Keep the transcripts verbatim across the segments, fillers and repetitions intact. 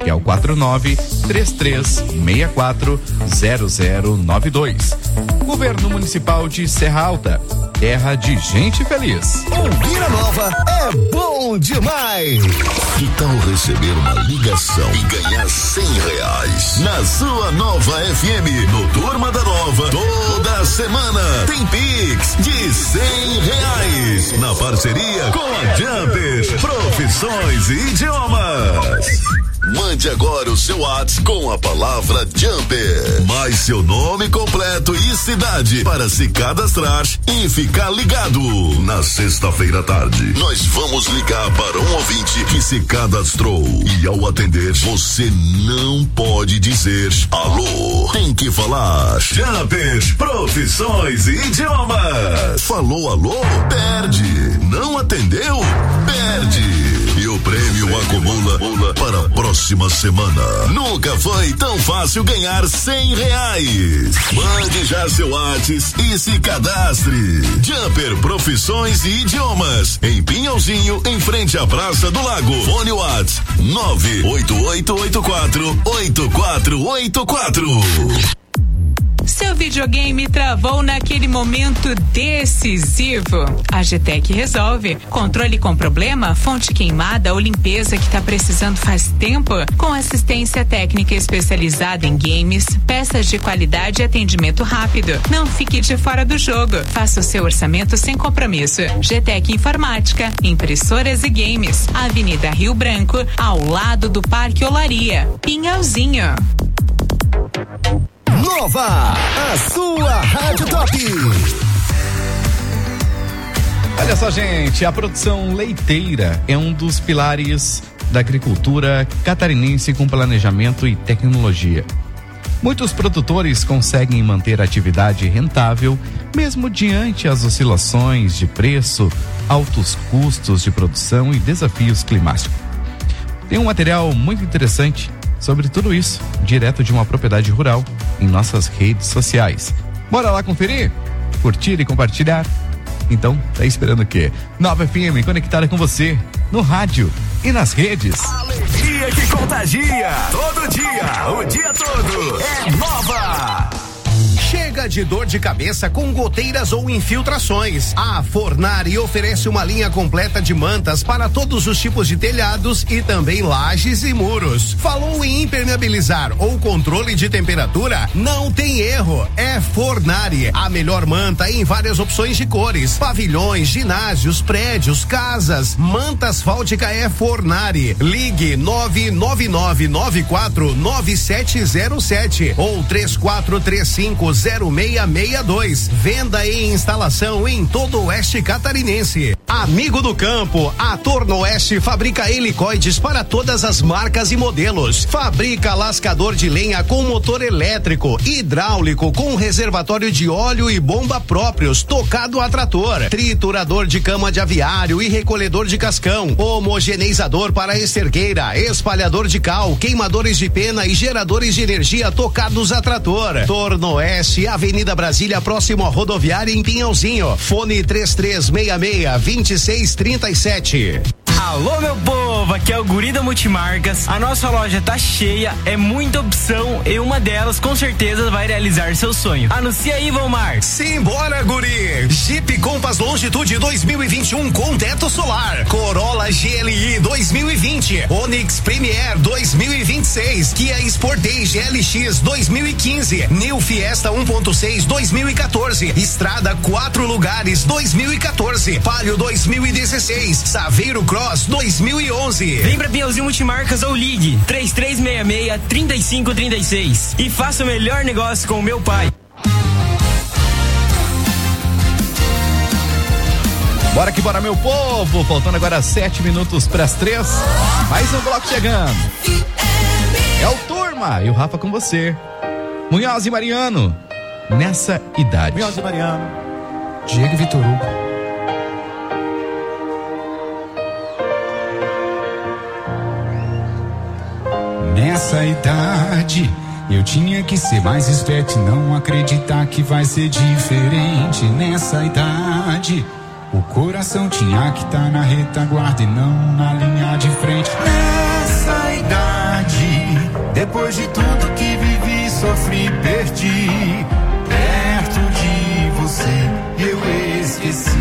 que é o quatro nove três três seis quatro zero zero nove dois. Governo Municipal de Serra Alta, terra de gente feliz. Ouvir a Nova é bom demais. Que tal receber uma ligação e ganhar cem reais na sua Nova F M? No Turma da Nova, toda semana tem Pix de cem reais na parceria com a Jumper Profissões e Idiomas. Mande agora o seu WhatsApp com a palavra Jumper, mais seu nome completo e cidade para se cadastrar e ficar ligado. Na sexta-feira à tarde, nós vamos ligar para um ouvinte que se cadastrou e ao atender, você não pode dizer alô. Tem que falar Jumper Profissões e Idiomas. Falou alô? Perde. Não atendeu? Perde. E o prêmio acumula para a próxima semana. Nunca foi tão fácil ganhar cem reais. Mande já seu WhatsApp e se cadastre. Jumper Profissões e Idiomas, em Pinhalzinho, em frente à Praça do Lago. Fone WhatsApp nove oito oito oito quatro oito quatro oito quatro. Seu videogame travou naquele momento decisivo? A G T E C resolve. Controle com problema, fonte queimada ou limpeza que tá precisando faz tempo? Com assistência técnica especializada em games, peças de qualidade e atendimento rápido. Não fique de fora do jogo. Faça o seu orçamento sem compromisso. G T E C Informática, impressoras e games. Avenida Rio Branco, ao lado do Parque Olaria. Pinhalzinho. Nova, a sua Rádio Top. Olha só, gente, a produção leiteira é um dos pilares da agricultura catarinense com planejamento e tecnologia. Muitos produtores conseguem manter a atividade rentável mesmo diante as oscilações de preço, altos custos de produção e desafios climáticos. Tem um material muito interessante sobre tudo isso, direto de uma propriedade rural, em nossas redes sociais. Bora lá conferir? Curtir e compartilhar? Então, tá esperando o quê? Nova F M conectada com você, no rádio e nas redes. Alegria que contagia, todo dia, o dia todo, é Nova. Chega de dor de cabeça com goteiras ou infiltrações. A Fornari oferece uma linha completa de mantas para todos os tipos de telhados e também lajes e muros. Falou em impermeabilizar ou controle de temperatura? Não tem erro. É Fornari, a melhor manta em várias opções de cores. Pavilhões, ginásios, prédios, casas. Manta asfáltica é Fornari. Ligue nove nove nove nove quatro nove sete zero sete ou três quatro três cinco zero seis seis dois. Venda e instalação em todo o oeste catarinense. Amigo do campo, a Torno Oeste fabrica helicoides para todas as marcas e modelos. Fabrica lascador de lenha com motor elétrico, hidráulico com reservatório de óleo e bomba próprios, tocado a trator, triturador de cama de aviário e recolhedor de cascão, homogeneizador para esterqueira, espalhador de cal, queimadores de pena e geradores de energia tocados a trator. Torno Oeste, Avenida Brasília, próximo à rodoviária em Pinhalzinho. Fone três três seis seis, vinte e seis trinta e sete. Alô, meu povo, aqui é o Guri da Multimarcas. A nossa loja tá cheia, é muita opção e uma delas com certeza vai realizar seu sonho. Anuncia aí, Valmar. Simbora, Guri! Jeep Compass Longitude dois mil e vinte e um com teto solar, Corolla G L I dois mil e vinte, Onix Premier dois mil e vinte e seis, Kia Sportage L X dois mil e quinze, New Fiesta um ponto seis dois mil e quatorze, Estrada quatro lugares dois mil e quatorze, Palio dois mil e dezesseis, Saveiro Cross dois mil e onze. Vem pra Pinhalzinho Multimarcas ou ligue três três seis seis, três cinco três seis e faça o melhor negócio com o meu pai. Bora que bora, meu povo! Faltando agora sete minutos para as três. Mais um bloco chegando. É o Turma e o Rafa com você. Munhoz e Mariano, nessa idade. Munhoz e Mariano, Diego e Vitor Hugo. Nessa idade, eu tinha que ser mais esperto e não acreditar que vai ser diferente. Nessa idade, o coração tinha que estar tá na retaguarda e não na linha de frente. Nessa idade, Depois de tudo que vivi, sofri, perdi. Perto de você eu esqueci.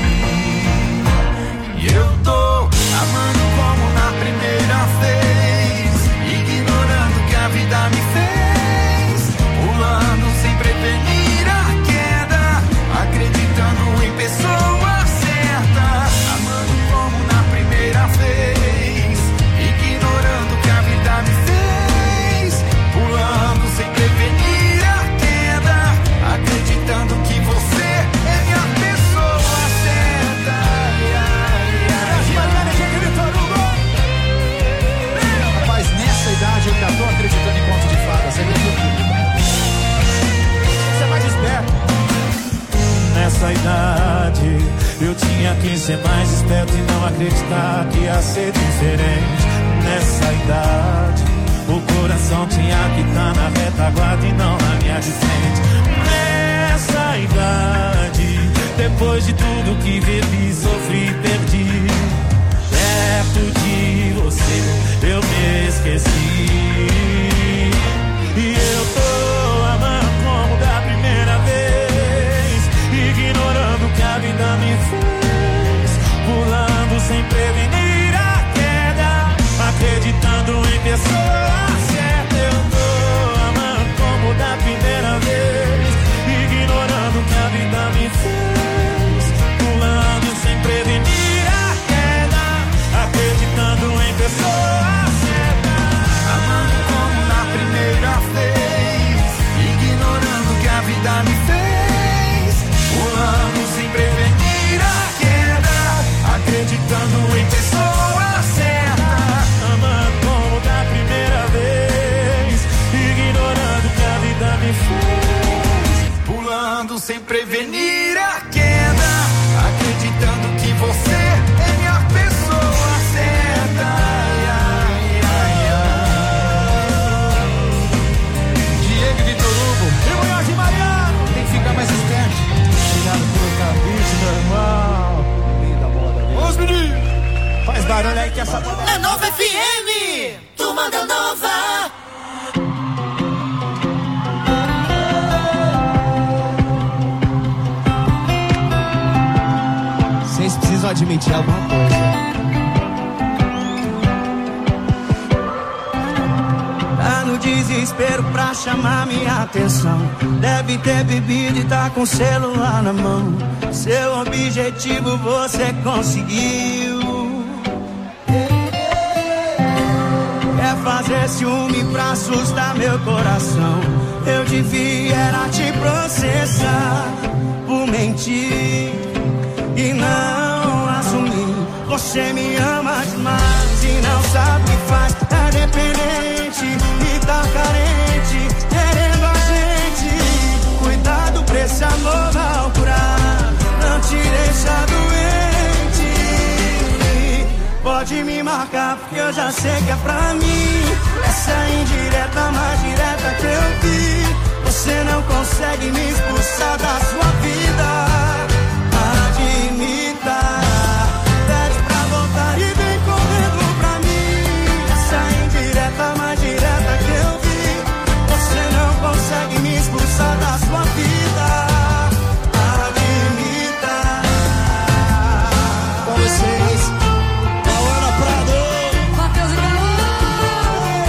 E eu tô amando como na primeira vez, ignorando que a vida me fez, pulando sem prevenir a queda, acreditando em pessoa certa. Amando como na primeira vez, ignorando que a vida me fez, pulando sem prevenir a queda, acreditando que você é minha pessoa certa. Rapaz, nessa idade eu já tô acreditando em conto de fadas. Você é mais esperto. Nessa idade eu tinha que ser mais esperto e não acreditar que ia ser diferente. Nessa idade o coração tinha que estar na retaguarda e não na minha de frente. Nessa idade, depois de tudo que vivi, sofri, perdi. Perto de você eu me esqueci. E eu tô amando como da primeira vez, ignorando que a vida me fez, pulando sem prevenir a queda, acreditando em pessoa certa. Eu tô amando como da primeira vez, ignorando que a vida me fez, pulando sem prevenir a queda, acreditando em pessoa certa. Amando como na primeira vez, ignorando que a vida me fez, pulando sem prevenir a queda, acreditando em pessoa certa. Amando como da primeira vez, ignorando que a vida me fez, pulando sem prevenir a queda, acreditando que você é minha pessoa certa. Ai, ai, ai, ai. Diego e Vitor Hugo e Munhoz e Mariano. Tem que ficar mais esperto. Obrigado pelo convite, meu irmão. Linda bola da vida. Os meninos, faz barulho aí que essa bola é Nova F M, Turma da Nova. Vocês precisam admitir alguma coisa. Tá no desespero pra chamar minha atenção. Deve ter bebido e tá com o celular na mão. Seu objetivo você conseguiu. Quer fazer ciúme pra assustar meu coração. Eu devia era te processar por mentir e não assumir. Você me ama demais e não sabe o que faz. É dependente e tá carente, querendo a gente. Cuidado pra esse amor mal curar, não te deixa doente. Pode me marcar porque eu já sei que é pra mim. Essa é indireta mais direta que eu vi. Você não consegue me expulsar da sua vida. Admita, pede pra voltar e vem correndo pra mim. Essa indireta mais direta que eu vi. Você não consegue me expulsar da sua vida. Admita. Com vocês, Paola Prado, Matheus e Galo.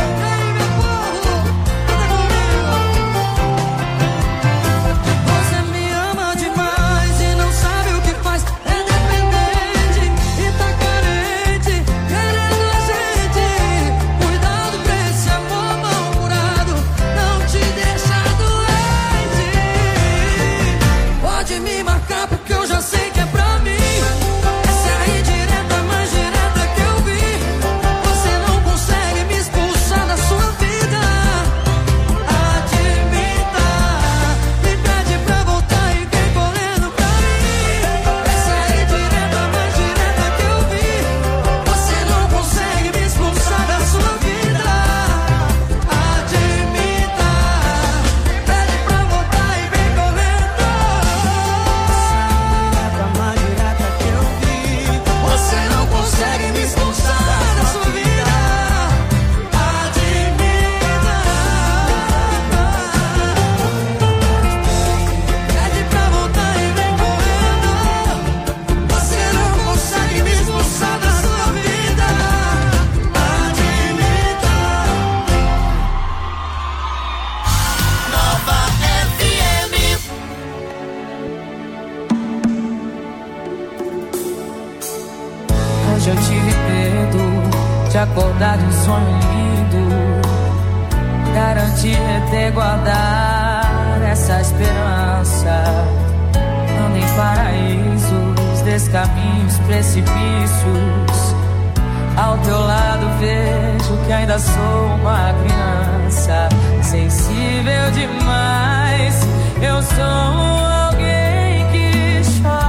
caminhos, precipícios. Ao teu lado vejo que ainda sou uma criança, sensível demais. Eu sou alguém que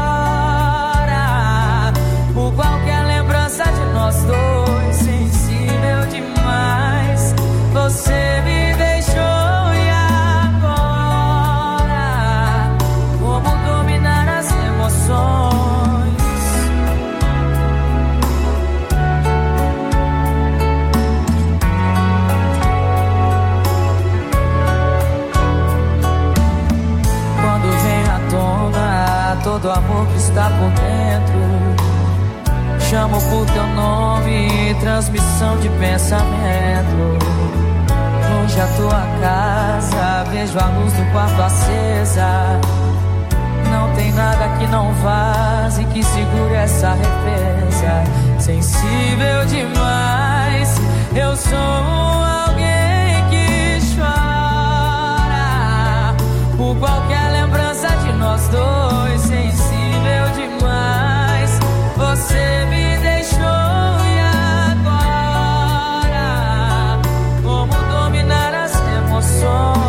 chora por qualquer lembrança de nós dois, sensível demais. Você me deixou e agora como dominar as emoções? Todo amor que está por dentro, chamo por teu nome, transmissão de pensamento. Longe a tua casa, vejo a luz do quarto acesa. Não tem nada que não vaze, que segure essa represa. Sensível demais, eu sou alguém que chora por qualquer lembrança de nós dois. Sensível demais, você me deixou e agora como dominar as emoções?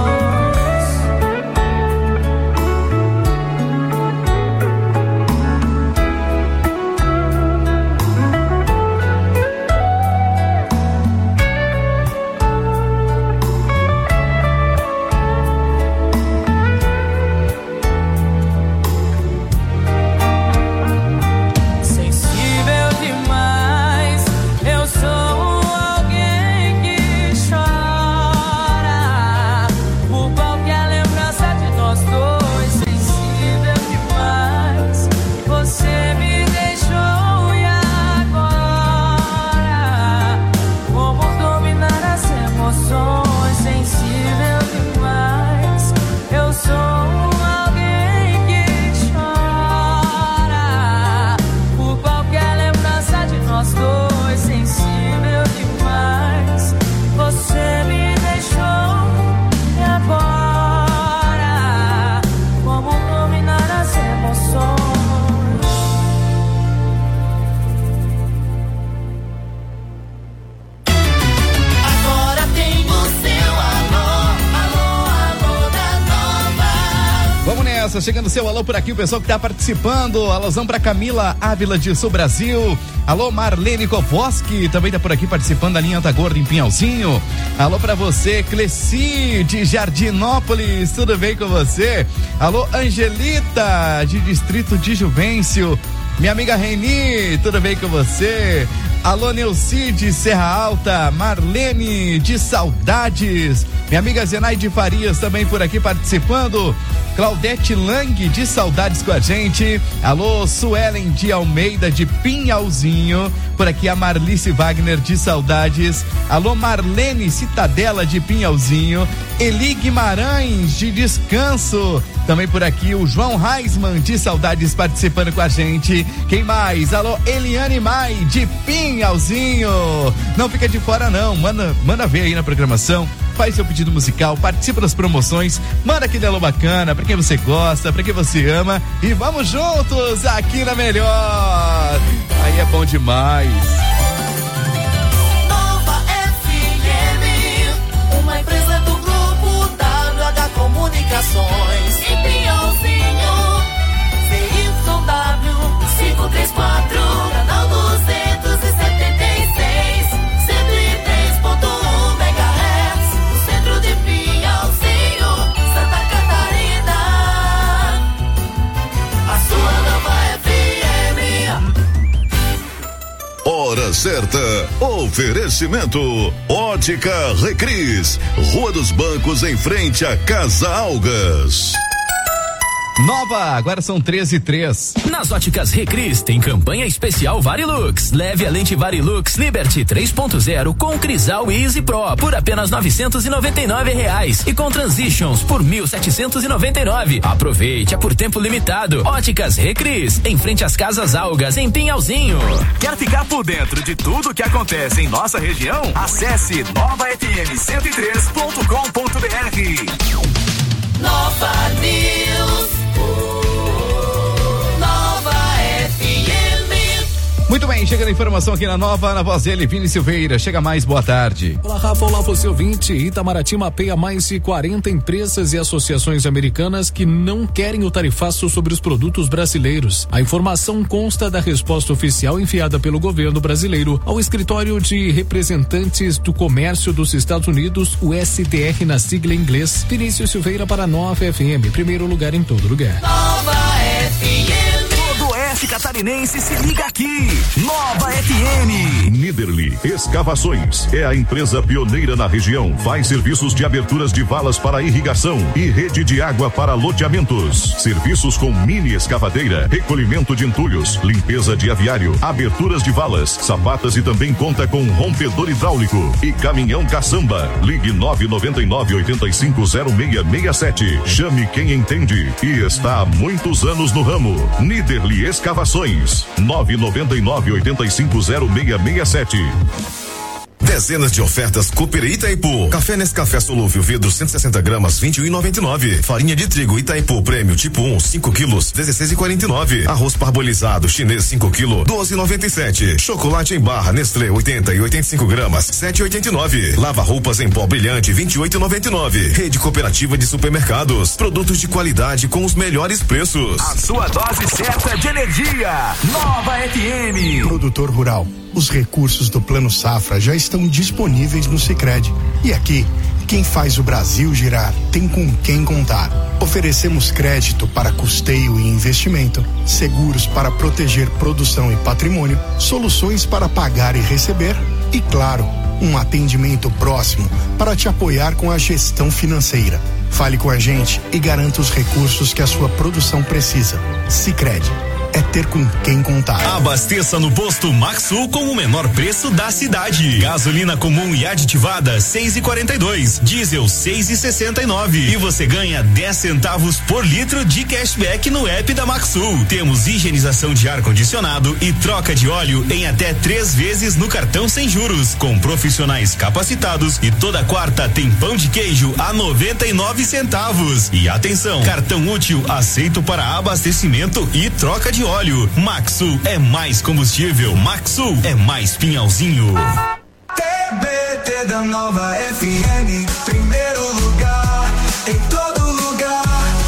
Chegando seu alô por aqui, o pessoal que tá participando. Alôzão pra Camila Ávila de Sul Brasil. Alô Marlene Kovoski, também tá por aqui participando da linha Anta Gorda em Pinhalzinho. Alô pra você, Cleci de Jardinópolis, tudo bem com você? Alô Angelita de Distrito de Juvencio. Minha amiga Reni, tudo bem com você? Alô Neucide Serra Alta, Marlene de Saudades. Minha amiga Zenaide Farias também por aqui participando. Claudete Lang de Saudades com a gente. Alô Suelen de Almeida de Pinhalzinho. Por aqui a Marlice Wagner de Saudades. Alô Marlene Citadela de Pinhalzinho. Eli Guimarães de Descanso. Também por aqui o João Reisman de Saudades participando com a gente. Quem mais? Alô Eliane Mai de Pinhalzinho. Não fica de fora não, manda, manda ver aí na programação. Faz seu pedido musical, participa das promoções, manda aquele alô bacana pra quem você gosta, pra quem você ama, e vamos juntos aqui na Melhor. Aí é bom demais. Nova F M, uma empresa do grupo W H Comunicações, em Pinhalzinho, C Y W quinhentos e trinta e quatro, canal duzentos e setenta e seis, cento e três ponto um megahertz, no centro de Pinhalzinho, Santa Catarina. A sua nova F M. Hora certa. Oferecimento Ótica Recris, Rua dos Bancos, em frente à Casa Algas. Nova, agora são treze e três. Nas Óticas Recris tem campanha especial Varilux. Leve a lente Varilux Liberty três ponto zero com Crisal e Easy Pro por apenas novecentos e noventa e nove reais e com Transitions por mil setecentos e noventa e nove. Aproveite, é por tempo limitado. Óticas Recris, em frente às Casas Algas, em Pinhalzinho. Quer ficar por dentro de tudo que acontece em nossa região? Acesse nova f m cento e três ponto com ponto b r. Nova News. Nova F Muito bem, chega a informação aqui na Nova, na voz dele, Vini Silveira. Chega mais, boa tarde. Olá, Rafa, olá, você ouvinte. Itamaraty mapeia mais de quarenta empresas e associações americanas que não querem o tarifaço sobre os produtos brasileiros. A informação consta da resposta oficial enviada pelo governo brasileiro ao Escritório de Representantes do Comércio dos Estados Unidos, o S T R na sigla em inglês. Vinícius Silveira para Nova F M, primeiro lugar em todo lugar. Nova F M. Todo Oeste Catarinense se liga aqui. Nova F M. Niederli Escavações é a empresa pioneira na região. Faz serviços de aberturas de valas para irrigação e rede de água para loteamentos. Serviços com mini escavadeira, recolhimento de entulhos, limpeza de aviário, aberturas de valas, sapatas e também conta com rompedor hidráulico e caminhão caçamba. Ligue nove nove nove, oito cinco zero seis seis sete. Chame quem entende e está há muitos anos no ramo. Niederli Escavações. nove nove nove, oito cinco zero seis seis sete. Dezenas de ofertas Cooper Itaipu. Café Nescafé solúvel vidro cento e sessenta gramas, vinte e um e noventa e nove. Farinha de trigo Itaipu Prêmio tipo um, cinco quilos, dezesseis e quarenta e nove. Arroz parbolizado chinês cinco quilos, doze e noventa e sete. Chocolate em barra Nestlé oitenta e oitenta e cinco gramas, sete e oitenta e nove. Lava roupas em pó brilhante vinte e oito e noventa e nove. Rede Cooperativa de Supermercados. Produtos de qualidade com os melhores preços. A sua dose certa de energia. Nova F M. Produtor rural. Os recursos do Plano Safra já estão disponíveis no Sicredi. E aqui, quem faz o Brasil girar tem com quem contar. Oferecemos crédito para custeio e investimento, seguros para proteger produção e patrimônio, soluções para pagar e receber e, claro, um atendimento próximo para te apoiar com a gestão financeira. Fale com a gente e garanta os recursos que a sua produção precisa. Sicredi. É ter com quem contar. Abasteça no posto Maxsul com o menor preço da cidade. Gasolina comum e aditivada seis e quarenta e dois, diesel seis e sessenta e nove e você ganha dez centavos por litro de cashback no app da Maxsul. Temos higienização de ar condicionado e troca de óleo em até três vezes no cartão sem juros, com profissionais capacitados, e toda quarta tem pão de queijo a noventa e nove centavos. E atenção, cartão útil aceito para abastecimento e troca de óleo. Maxsul é mais combustível. Maxsul é mais pinhalzinho. T B T da Nova F M, primeiro lugar, em todo lugar.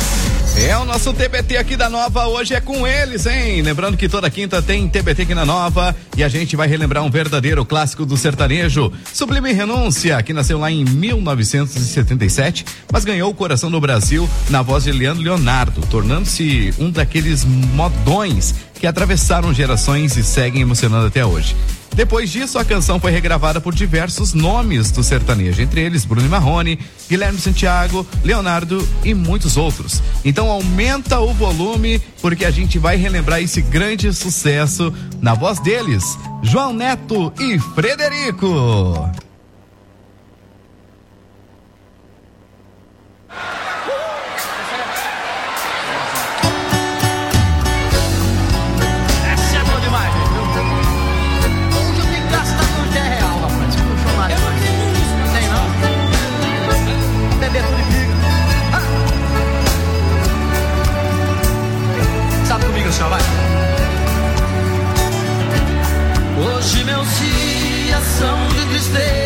É o nosso T B T aqui da Nova, hoje é com eles, hein? Lembrando que toda quinta tem T B T aqui na Nova e a gente vai relembrar um verdadeiro clássico do sertanejo, Sublime Renúncia, que nasceu lá em mil novecentos e setenta e sete, mas ganhou o coração do Brasil na voz de Leandro Leonardo, tornando-se um daqueles modões que atravessaram gerações e seguem emocionando até hoje. Depois disso, a canção foi regravada por diversos nomes do sertanejo, entre eles Bruno e Marrone, Guilherme Santiago, Leonardo e muitos outros. Então aumenta o volume, porque a gente vai relembrar esse grande sucesso na voz deles, João Neto e Frederico. Hoje meus dias são de tristeza.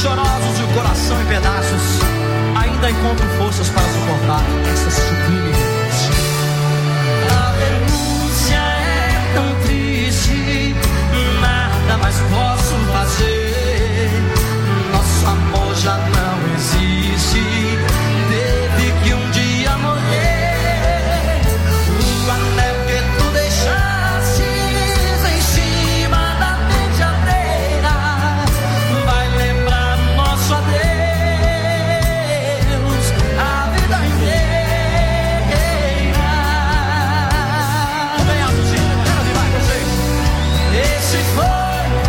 chorosos e o coração em pedaços, ainda encontro forças para suportar essa sublime renúncia. A renúncia é tão triste, nada mais posso fazer. Nosso amor já não existe, teve que um dia morrer. O anel que tu deixaste em cima da penteadeira vai lembrar o nosso adeus a vida inteira. Vem a música, quero animar vocês. Esse foi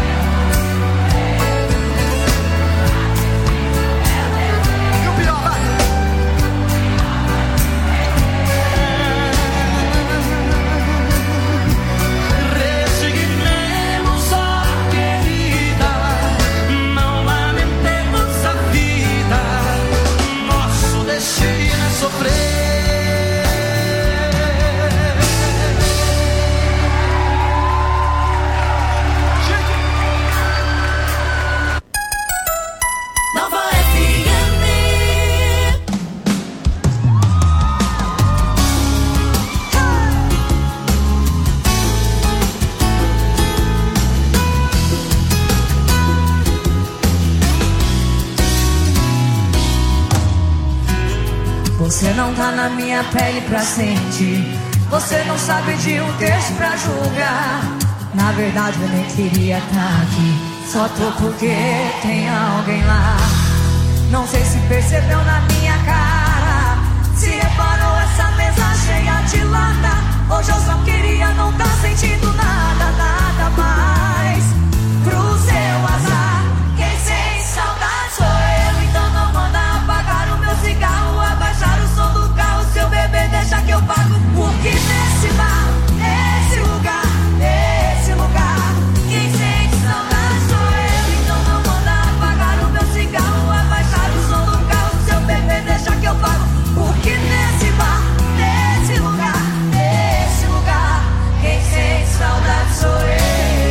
Você não tá na minha pele pra sentir. Você não sabe de um texto pra julgar. Na verdade eu nem queria tá aqui, só tô porque tem alguém lá. Não sei se percebeu na minha cara, se reparou essa mesa cheia de lata. Hoje eu só queria não tá sentindo nada, nada mais. Pro seu azar, quem sente saudade sou eu. Então não manda apagar o meu cigarro, abaixar o som do carro. Seu bebê deixa que eu pago, porque nesse bar, nesse lugar, nesse lugar, quem sente saudade sou eu. Então não manda apagar o meu cigarro, abaixar o som do carro. Seu bebê deixa que eu pago, porque nesse bar, nesse lugar, nesse lugar, quem sente saudade sou eu.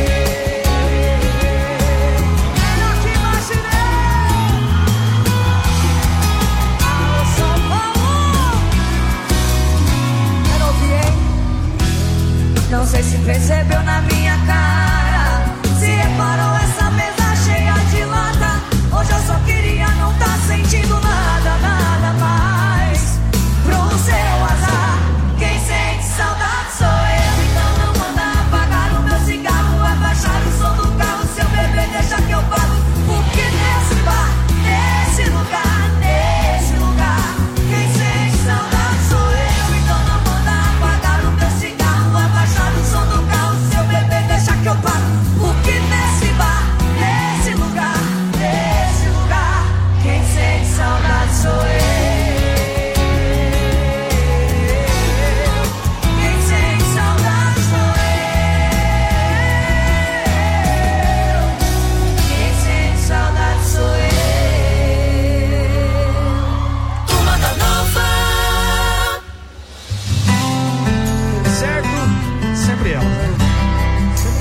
Não sei se percebeu na minha cara, se reparou essa mesa cheia de lata. Hoje eu só queria não tá sentindo nada, nada mais. Pro seu azar, quem sente saudade sou eu. Então não manda apagar o meu cigarro, abaixar o som do carro. Seu bebê deixa que eu pago, porque nesse bar, nesse lugar, nesse lugar, quem sente saudade sou eu. Então não manda apagar o meu cigarro, abaixar o som do carro. Seu bebê deixa que eu pago, porque nesse bar, nesse lugar, nesse lugar, quem sente saudade sou eu. Quem sente saudade sou eu. Quem sente saudade sou eu. Turma da Nova. Certo? Sempre ela, né? Sempre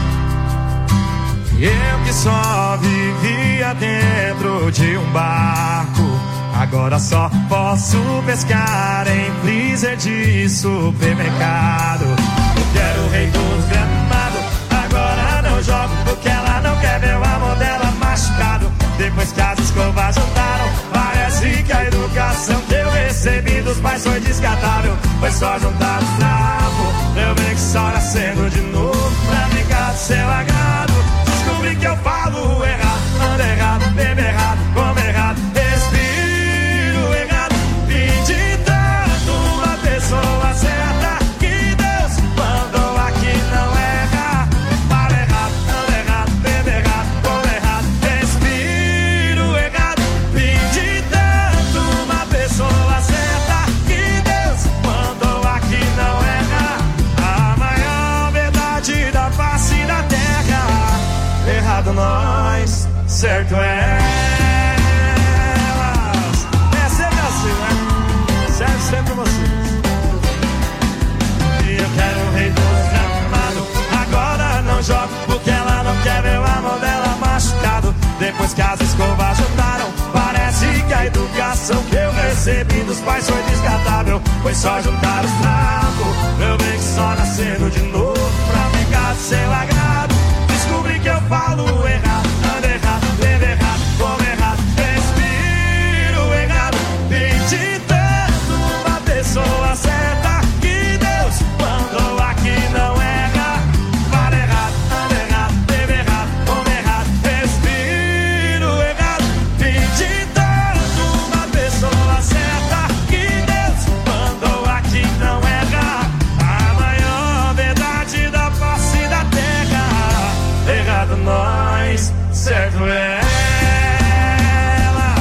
ela. Eu que só vivia dentro de um barco, agora só posso pescar em freezer de supermercado. Eu quero o rei dos gramados, agora não jogo porque ela não quer ver o amor dela machucado. Depois que as escovas juntaram, parece que a educação que eu recebi dos pais foi descartável. Foi só juntar os trapos, eu ver que só nascendo de novo pra brincar do seu agrado. Descobri que eu falo errado, ando errado, bebo errado, como errado, respiro errado. Pedi tanto uma pessoa certa que Deus mandou aqui não errar. Falo errado, ando errado, bebo errado, como errado, respiro errado. Pedi tanto uma pessoa certa que Deus mandou aqui não errar. A maior verdade da face da terra. Errado nós, certo é elas. É sempre assim, né? Serve sempre vocês. E eu quero o rei dos gramados, agora não jogo porque ela não quer ver o amor dela machucado. Depois depois que as escovas juntaram. Parece que a educação que eu recebi dos pais foi descartável. Foi só juntar os trapos, meu bem que só nascendo de novo pra ficar sem lagrado. Descobri que eu falo errado, ando errado, levo errado, como errado, respiro errado. Pedi tanto uma pessoa certa que Deus mandou aqui não erra. Fala errado, ando errado, levo errado, como errado, respiro errado. Pedi tanto uma pessoa certa que Deus mandou aqui não erra. A maior verdade da face da terra. Errado nós, certo é ela.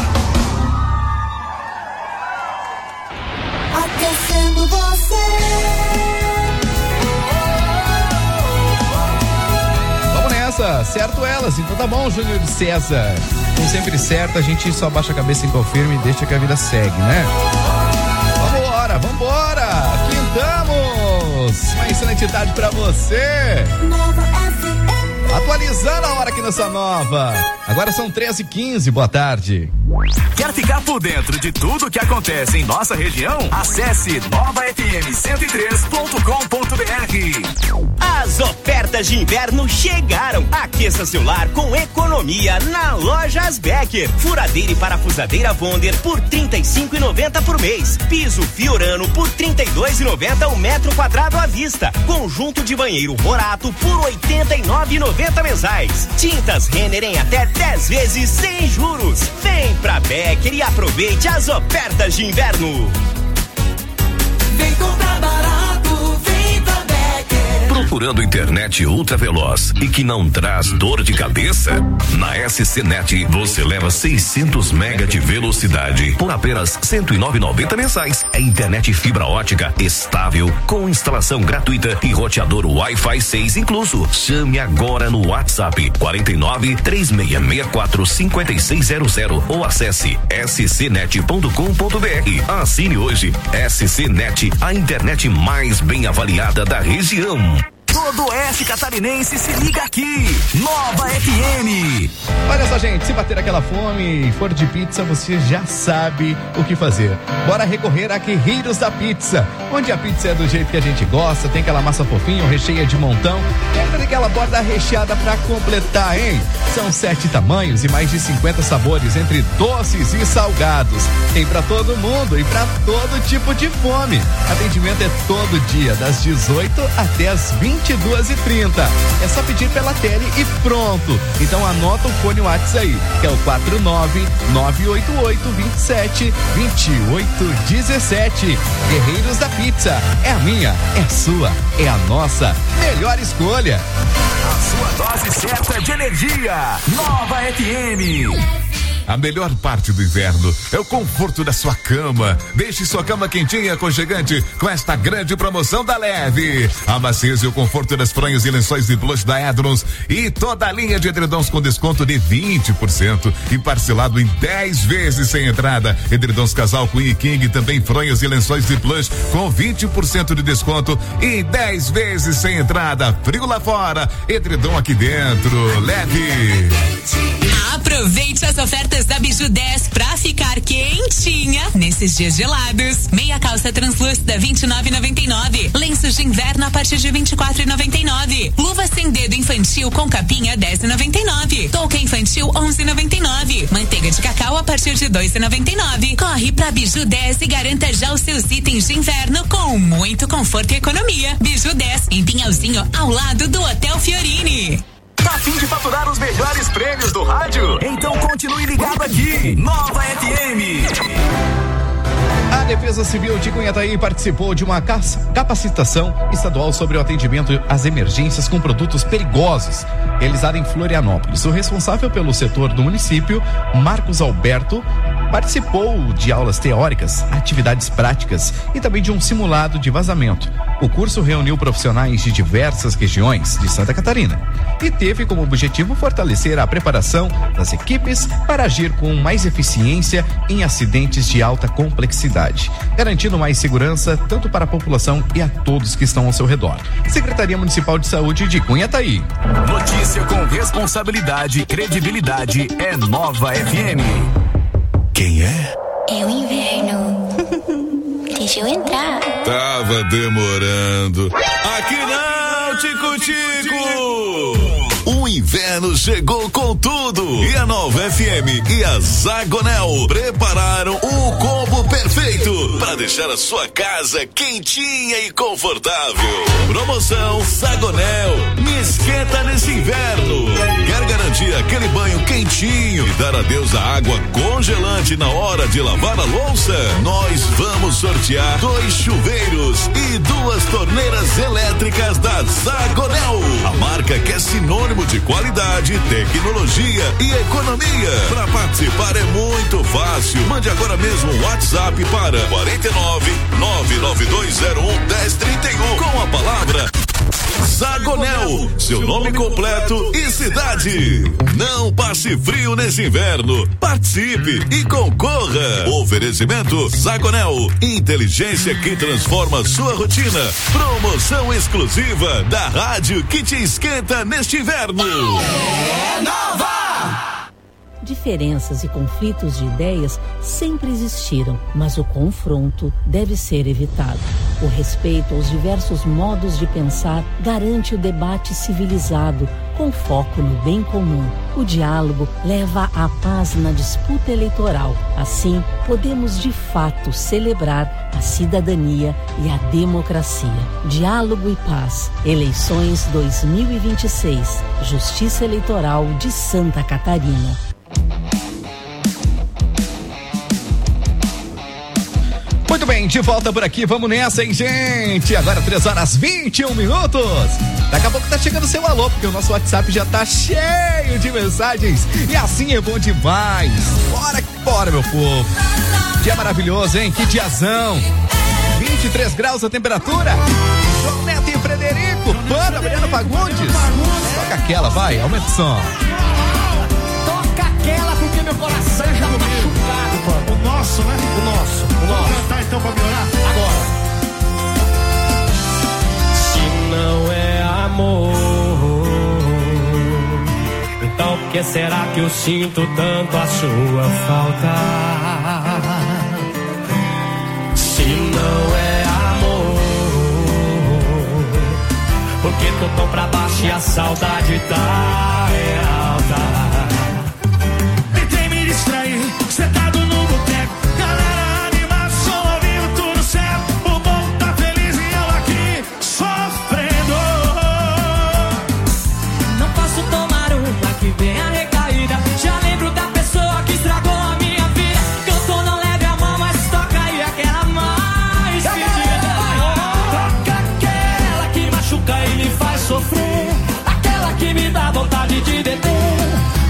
Aquecendo você. Vamos nessa, certo elas. Então tá bom, Júnior de César. Como sempre certo, a gente só baixa a cabeça em confirma e deixa que a vida segue, né? Vambora, vambora! Quintamos! Uma excelente tarde pra você! Nova F M. Atualizando a hora aqui nessa nova. Agora são treze e quinze, boa tarde. Quer ficar por dentro de tudo que acontece em nossa região? Acesse nova f m cento e três ponto com ponto b r. As ofertas de inverno chegaram. Aqueça seu lar com economia na Lojas Becker. Furadeira e parafusadeira Wonder por trinta e cinco reais e noventa centavos por mês. Piso Fiorano por trinta e dois reais e noventa centavos o metro quadrado à vista. Conjunto de banheiro Morato por oitenta e nove reais e noventa centavos mensais. Tintas Renner em até dez vezes sem juros. Vem pra Becker e aproveite as ofertas de inverno. Vem comprar barato, vem pra Becker. Procurando internet ultra veloz e que não traz dor de cabeça? Na S C Net você leva seiscentos mega de velocidade por apenas cento e nove reais e noventa centavos mensais. É internet fibra ótica estável com instalação gratuita e roteador Wi-Fi seis incluso. Chame agora no WhatsApp quatro nove, três seis seis quatro, cinco seis zero zero ou acesse s c net ponto com ponto b r. Assine hoje. S C Net, a internet mais bem avaliada da região. Todo oeste catarinense se liga aqui. Nova F M. Olha só, gente, se bater aquela fome e for de pizza, você já sabe o que fazer. Bora recorrer a Guerreiros da Pizza, onde a pizza é do jeito que a gente gosta, tem aquela massa fofinha, recheia de montão, e ainda tem aquela borda recheada pra completar, hein? São sete tamanhos e mais de cinquenta sabores, entre doces e salgados. Tem pra todo mundo e pra todo tipo de fome. Atendimento é todo dia, das dezoito até as vinte e duas e trinta. É só pedir pela tele e pronto. Então anota o fone WhatsApp aí, que é o quatro nove nove oito oito, dois sete, dois oito um sete. Guerreiros da Pizza. É a minha, é a sua, é a nossa melhor escolha. A sua dose certa de energia. Nova F M. A melhor parte do inverno é o conforto da sua cama. Deixe sua cama quentinha e aconchegante com esta grande promoção da Leve. A maciez e o conforto das fronhas e lençóis de blush da Edrons e toda a linha de edredons com desconto de vinte por cento e parcelado em dez vezes sem entrada. Edredons casal Queen e King, também fronhas e lençóis de blush com vinte por cento de desconto e dez vezes sem entrada. Frio lá fora, edredom aqui dentro. Leve. Aproveite as ofertas da Biju dez pra ficar quentinha nesses dias gelados. Meia calça translúcida vinte e nove reais e noventa e nove centavos. Lenços de inverno a partir de vinte e quatro reais e noventa e nove centavos. Luva sem dedo infantil com capinha dez reais e noventa e nove centavos. Touca infantil onze reais e noventa e nove centavos. Manteiga de cacau a partir de dois reais e noventa e nove centavos. Corre pra Biju dez e garanta já os seus itens de inverno com muito conforto e economia. Biju dez em Pinhalzinho, ao lado do Hotel Fiorini. Tá a fim de faturar os melhores prêmios do rádio? Então continue ligado aqui. Nova F M. A Defesa Civil de Cunhataí participou de uma capacitação estadual sobre o atendimento às emergências com produtos perigosos, realizada em Florianópolis. O responsável pelo setor do município, Marcos Alberto, participou de aulas teóricas, atividades práticas e também de um simulado de vazamento. O curso reuniu profissionais de diversas regiões de Santa Catarina e teve como objetivo fortalecer a preparação das equipes para agir com mais eficiência em acidentes de alta complexidade, garantindo mais segurança tanto para a população e a todos que estão ao seu redor. Secretaria Municipal de Saúde de Cunhataí. Notícia com responsabilidade e credibilidade é Nova F M. Quem é? É o inverno. Deixa eu entrar. Tava demorando. Aqui não, Tico-Tico! O inverno chegou com tudo e a Nova F M e a Zagonel prepararam o combo perfeito para deixar a sua casa quentinha e confortável. Promoção Zagonel, me esquenta nesse inverno. Quer garantir aquele banho quentinho e dar adeus à água congelante na hora de lavar a louça? Nós vamos sortear dois chuveiros e duas torneiras elétricas da Zagonel, a marca que é sinônimo de qualidade, tecnologia e economia. Para participar é muito fácil. Mande agora mesmo um WhatsApp para quatro nove nove nove dois zero um um zero três um com a palavra Zagonel, seu nome completo e cidade. Não passe frio nesse inverno. Participe e concorra. Oferecimento Zagonel, inteligência que transforma sua rotina. Promoção exclusiva da rádio que te esquenta neste inverno. É Nova! Diferenças e conflitos de ideias sempre existiram, mas o confronto deve ser evitado. O respeito aos diversos modos de pensar garante o debate civilizado, com foco no bem comum. O diálogo leva à paz na disputa eleitoral. Assim, podemos de fato celebrar a cidadania e a democracia. Diálogo e paz. Eleições dois mil e vinte e seis. Justiça Eleitoral de Santa Catarina. Muito bem, de volta por aqui, vamos nessa, hein, gente? Agora três horas vinte e um minutos. Daqui a pouco tá chegando o seu alô, porque o nosso WhatsApp já tá cheio de mensagens. E assim é bom demais. Bora que bora, meu povo. Dia maravilhoso, hein? Que diazão. vinte e três graus a temperatura. João Neto e Frederico. Banda Mariana Fagundes. Toca aquela, vai, aumenta o som. Toca aquela porque meu coração já tá machucado, pô. O nosso, né? O nosso, o nosso. Vamos cantar então pra melhorar? Agora. Se não é amor, então por que será que eu sinto tanto a sua falta? Se não é amor, porque tô tão pra baixo e a saudade tá é alta. Tentei me distrair, sentado no boteco, galera animada, som ao vivo, tudo certo. O povo tá feliz e eu aqui sofrendo. Não posso tomar uma que vem a recaída. Já lembro da pessoa que estragou a minha vida. Cantou não leve a mão, mas toca aí aquela mais pedida. Toca aquela que machuca e me faz sofrer, aquela que me dá vontade de deter.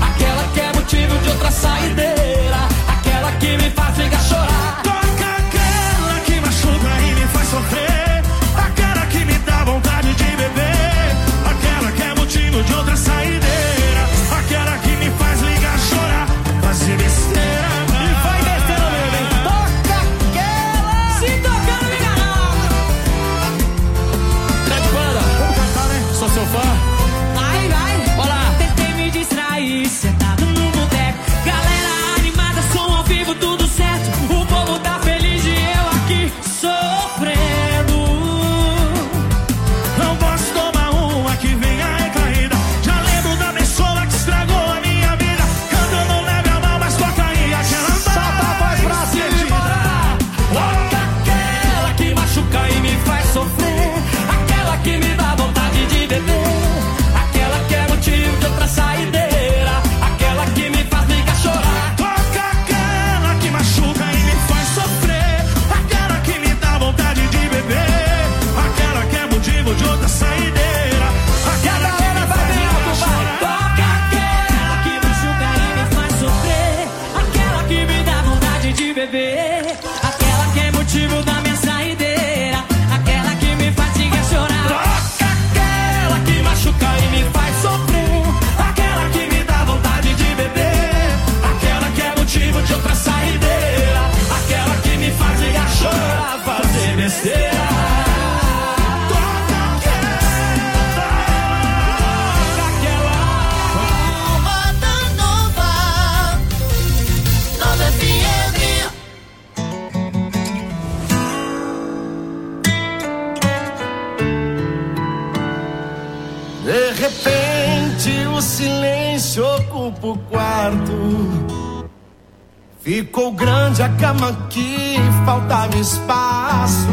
volto pro quarto. Ficou grande a cama aqui, faltava espaço.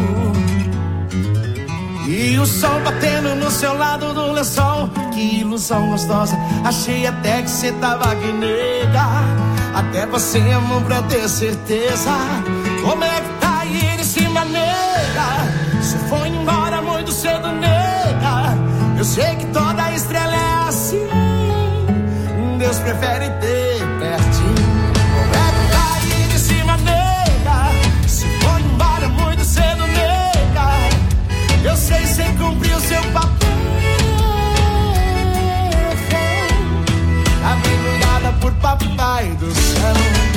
E o sol batendo no seu lado do lençol. Que ilusão gostosa, achei até que cê tava aqui, nega. Até você amou pra ter certeza. Como é que tá aí de cima, nega? Cê foi embora muito cedo, nega. Eu sei que toda estrela é assim. Deus prefere ter pertinho. Como é que tá aí de cima, nega? Cê foi embora muito cedo, nega. Eu sei, cê cumpriu seu papel. Tá bem cuidada por papai do céu.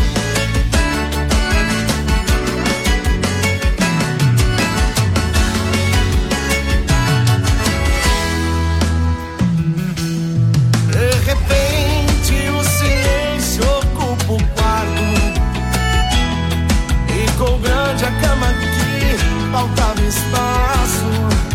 De repente o silêncio ocupa o quarto. Ficou grande a cama aqui, faltava espaço.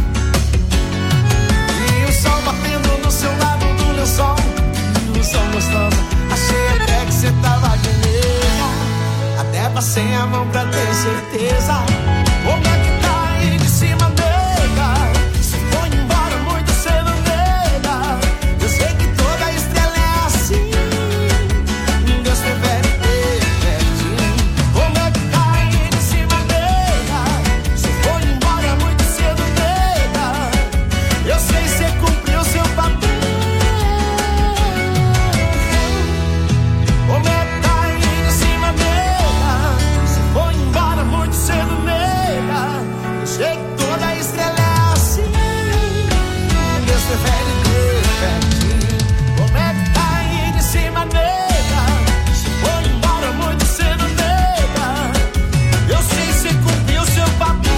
E o sol batendo no seu lado do lençol. Ilusão gostosa, achei até que cê tava de meia. Até passei a mão pra ter certeza. Como é que tá aí de cima, nega? Cê foi embora muito cedo, nega. Eu sei que toda estrela é assim. Deus prefere ter pertinho. Como é que tá aí de cima, nega? Cê foi embora muito cedo, nega. Eu sei, cê cumpriu seu papel. Como é que tá aí de cima, nega? Cê foi embora muito cedo, nega. Eu sei que toda estrela é assim. Deus prefere ter pertinho. Como é que tá aí de cima, nega? Cê foi embora muito cedo, nega. Eu sei, cê cumpriu seu papel.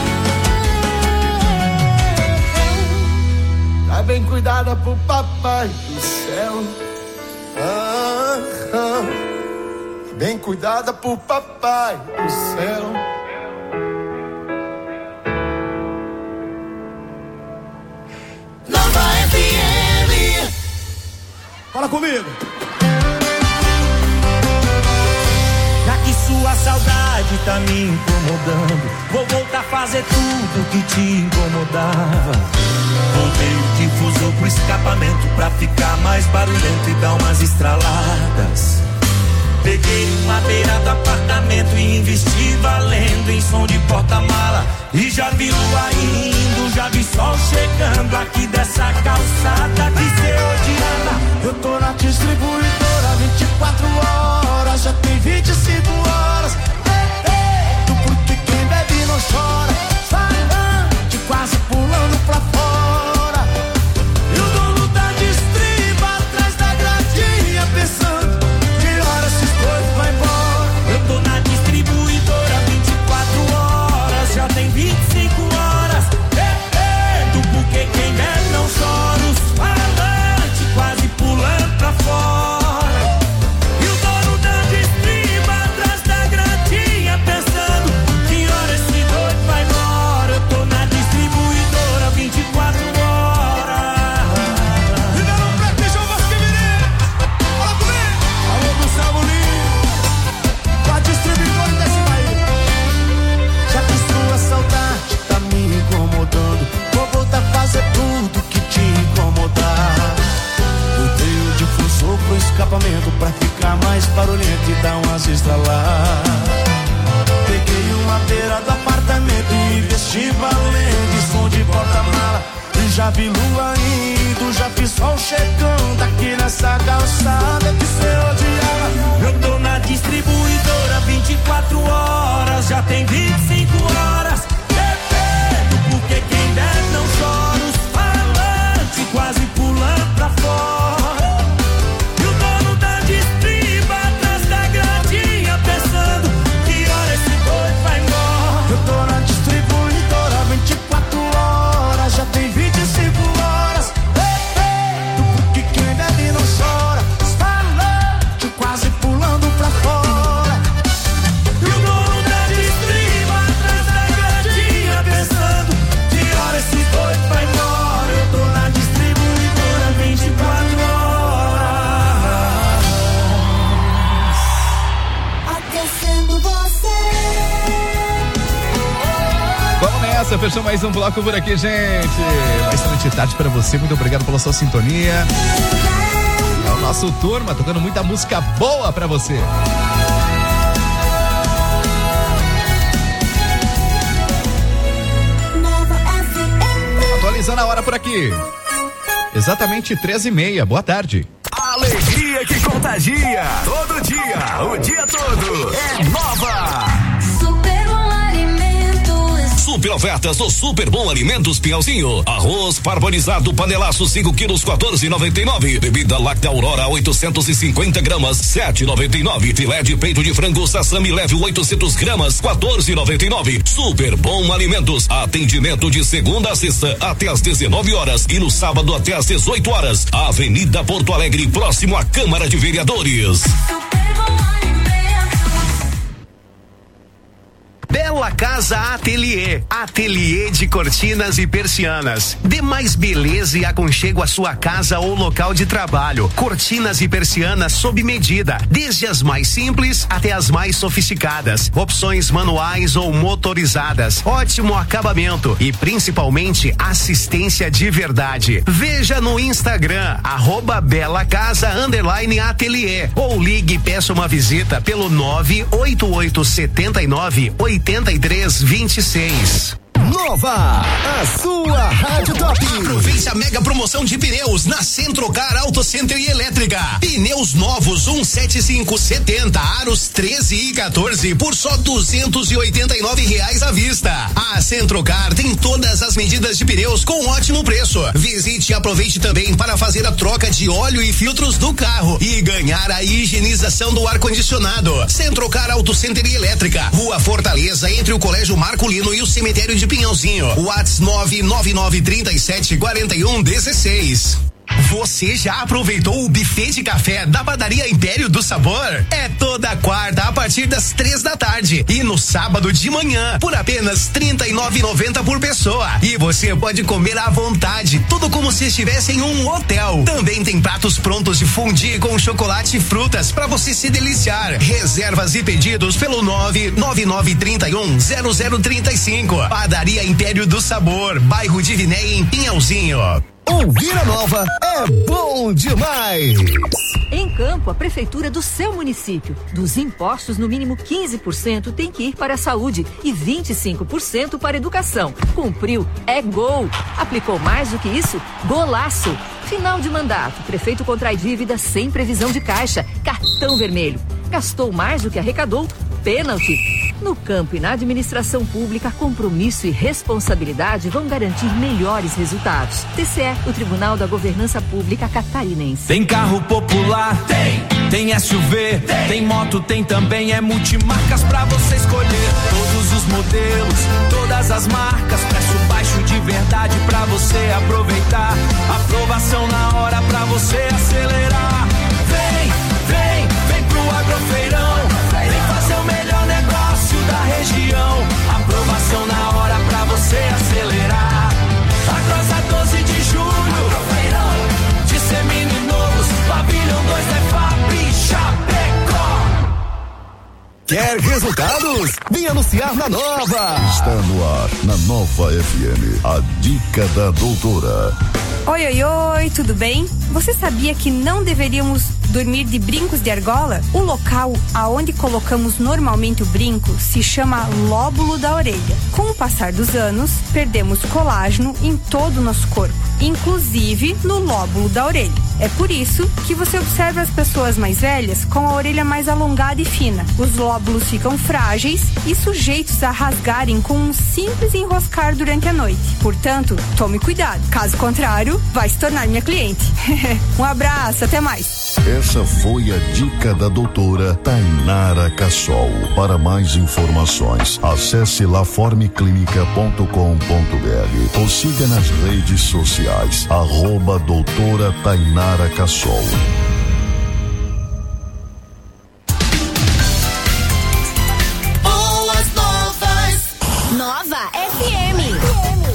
Tá bem cuidada pro papai do céu. Ah, ah. Bem cuidada por papai do céu. Nova F M. Fala comigo. Já que sua saudade tá me incomodando, vou voltar a fazer tudo que te incomodava. Voltei o difusor pro escapamento pra ficar mais barulhento e dar umas estraladas. Peguei uma beira do apartamento e investi valendo em som de porta-mala. E já vi lua indo, já vi sol chegando aqui dessa calçada que cê odiava. Eu tô na distribuidora vinte e quatro horas, já tem vinte e cinco horas. Ei, ei, tu porque quem bebe não chora. Falante, quase pulando pra fora. E o dono da distriba atrás da gradinha pensando que hora esses dois vai embora. Eu tô na distribuidora vinte e quatro horas, já tem vinte e cinco horas. Ei, ei, tu porque quem bebe não chora. Os falantes quase pulando pra fora. E o dono da distriba atrás da gradinha pensando que hora esse doido vai embora. Eu tô na distribuidora vinte e quatro horas. E não preste João Vasco Mineiro. Fala comigo. Alô do Samulinho, com a distribuidora desse Bahia. Já que sua saudade tá me incomodando, vou voltar a fazer tudo que te incomodar. Botei o difusor pro escapamento pra ficar mais barulhento e dar umas estraladas. Peguei uma beira do apartamento e vesti valendo em som de porta-mala. E já vi lua indo, já vi sol chegando aqui nessa calçada que cê odiava. Eu tô na distribuidora vinte e quatro horas, já tem vinte e cinco horas. Bebendo porque quem deve não chora. Os falantes quase pulando pra fora. E o dono da distriba atrás da gradinha pensando que hora esse doido vai embora. Eu tô na distribuidora vinte e quatro horas, já tem vinte e cinco horas. Ei, ei, tu porque quem bebe não chora. Os falantes quase pulando pra fora. Essa fechou mais um bloco por aqui, gente. Uma excelente tarde pra você, muito obrigado pela sua sintonia. É o nosso Turma, tocando muita música boa pra você. Atualizando a hora por aqui. Exatamente treze e meia, boa tarde. Alegria que contagia, todo dia, o dia todo, é Nova. Super ofertas do Super Bom Alimentos Pinhalzinho. Arroz parbolizado panelaço cinco quilos quatorze e noventa e nove. Bebida Láctea Aurora oitocentos e cinquenta gramas sete e noventa e nove. Filé de peito de frango Sassami leve oitocentos gramas quatorze e noventa e nove. Super Bom Alimentos. Atendimento de segunda a sexta até às dezenove horas e no sábado até às dezoito horas. Avenida Porto Alegre, próximo à Câmara de Vereadores. Bela Casa Ateliê, ateliê de cortinas e persianas. Dê mais beleza e aconchego à sua casa ou local de trabalho. Cortinas e persianas sob medida, desde as mais simples até as mais sofisticadas. Opções manuais ou motorizadas. Ótimo acabamento e principalmente assistência de verdade. Veja no Instagram, arroba Bela Casa underline Ateliê, ou ligue e peça uma visita pelo nove oito oito sete nove oito três vinte e seis. Nova, a sua Rádio Top. Aproveite a mega promoção de pneus na Centrocar Auto Center e Elétrica. Pneus novos um sete cinco setenta, aros treze e quatorze por só duzentos e oitenta e nove reais à vista. A Centrocar tem todas as medidas de pneus com ótimo preço. Visite e aproveite também para fazer a troca de óleo e filtros do carro e ganhar a higienização do ar-condicionado. Centrocar Auto Center e Elétrica, Rua Fortaleza, entre o Colégio Marcolino e o Cemitério de Pinhalzinho. WhatsApp nove nove nove trinta e sete quarenta e um dezesseis. Você já aproveitou o buffet de café da Padaria Império do Sabor? É toda quarta a partir das três da tarde e no sábado de manhã por apenas trinta e nove reais e noventa centavos por pessoa. E você pode comer à vontade, tudo como se estivesse em um hotel. Também tem pratos prontos de fondue com chocolate e frutas para você se deliciar. Reservas e pedidos pelo nove nove nove trinta e um zero zero trinta e cinco. Padaria Império do Sabor, bairro de Viné, em Pinhalzinho. Ouvir a Nova é bom demais. Em Campo, a prefeitura do seu município. Dos impostos, no mínimo quinze por cento tem que ir para a saúde e vinte e cinco por cento para a educação. Cumpriu, é gol. Aplicou mais do que isso? Golaço. Final de mandato, prefeito contrai dívida sem previsão de caixa. Cartão vermelho. Gastou mais do que arrecadou? Pênalti. No campo e na administração pública, compromisso e responsabilidade vão garantir melhores resultados. T C E, o Tribunal da Governança Pública Catarinense. Tem carro popular? Tem. Tem S U V? Tem. Tem moto? Tem também. É multimarcas pra você escolher. Todos os modelos, todas as marcas. Preço baixo de verdade pra você aproveitar. Aprovação na hora pra você acelerar. Vem, vem, vem pro Agrofeirão. Vem fazer o melhor negócio da região. Aprovação na hora pra você acelerar. Agrosa doze de julho. De seminovos, pavilhão dois é Fabri Chapecó. Quer resultados? Vem anunciar na Nova. Está no ar, na Nova F M, a dica da doutora. Oi, oi, oi, tudo bem? Você sabia que não deveríamos dormir de brincos de argola? O local aonde colocamos normalmente o brinco se chama lóbulo da orelha. Com o passar dos anos, perdemos colágeno em todo o nosso corpo, inclusive no lóbulo da orelha. É por isso que você observa as pessoas mais velhas com a orelha mais alongada e fina. Os lóbulos ficam frágeis e sujeitos a rasgarem com um simples enroscar durante a noite. Portanto, tome cuidado. Caso contrário, vai se tornar minha cliente. Um abraço, até mais. Essa foi a dica da doutora Tainara Cassol. Para mais informações, acesse laformeclinica ponto com ponto br ou siga nas redes sociais, arroba doutora Tainara Cassol. Boas novas. Nova F M.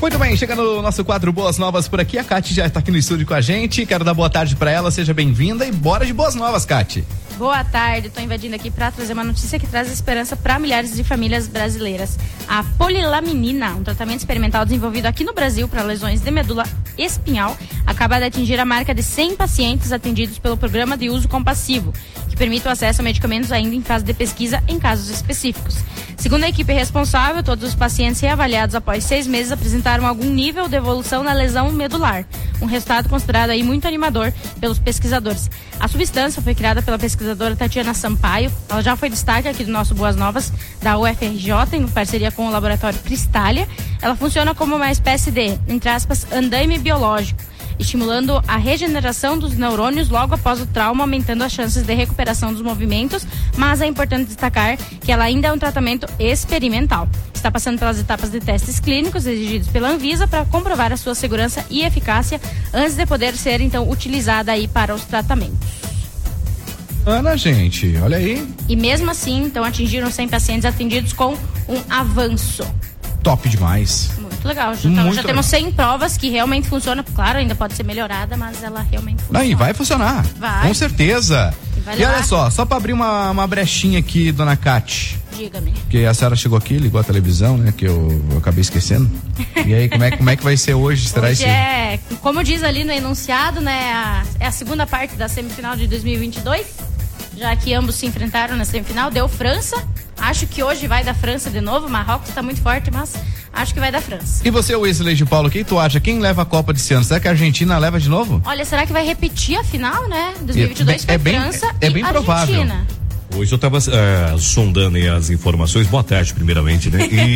Muito bem, chegando no nosso quadro Boas Novas por aqui, a Cati já está aqui no estúdio com a gente, quero dar boa tarde para ela, seja bem-vinda e bora de boas novas, Cati. Boa tarde, estou invadindo aqui para trazer uma notícia que traz esperança para milhares de famílias brasileiras. A polilaminina, um tratamento experimental desenvolvido aqui no Brasil para lesões de medula espinhal, acaba de atingir a marca de cem pacientes atendidos pelo programa de uso compassivo, que permite o acesso a medicamentos ainda em fase de pesquisa em casos específicos. Segundo a equipe responsável, todos os pacientes reavaliados após seis meses apresentaram algum nível de evolução na lesão medular, um resultado considerado aí muito animador pelos pesquisadores. A substância foi criada pela pesquisadora Tatiana Sampaio, ela já foi destaque aqui do nosso Boas Novas da U F R J, em parceria com o laboratório Cristália. Ela funciona como uma espécie de, entre aspas, andaime biológico, estimulando a regeneração dos neurônios logo após o trauma, aumentando as chances de recuperação dos movimentos, mas é importante destacar que ela ainda é um tratamento experimental. Está passando pelas etapas de testes clínicos exigidos pela Anvisa para comprovar a sua segurança e eficácia antes de poder ser, então, utilizada aí para os tratamentos. Ana, gente, olha aí. E mesmo assim, então, atingiram cem pacientes atendidos com um avanço. Top demais. Muito legal. Já, Muito já temos cem provas que realmente funcionam. Claro, ainda pode ser melhorada, mas ela realmente funciona. Não, e vai funcionar. Vai. Com certeza. E, vai e olha só, só pra abrir uma, uma brechinha aqui, dona Cati. Diga-me. Porque a senhora chegou aqui, ligou a televisão, né? Que eu, eu acabei esquecendo. E aí, como é, como é que vai ser hoje? Será Hoje esse... é, como diz ali no enunciado, né? A, é a segunda parte da semifinal de dois mil e vinte e dois. Já que ambos se enfrentaram na semifinal, deu França. Acho que hoje vai da França de novo. Marrocos tá muito forte, mas acho que vai da França. E você, Wesley de Paulo, quem tu acha? Quem leva a Copa desse ano? Será que a Argentina leva de novo? Olha, será que vai repetir a final, né? dois mil e vinte e dois é, foi é bem, França é, é e bem Argentina. provável. Hoje eu estava uh, sondando aí as informações. Boa tarde, primeiramente, né? E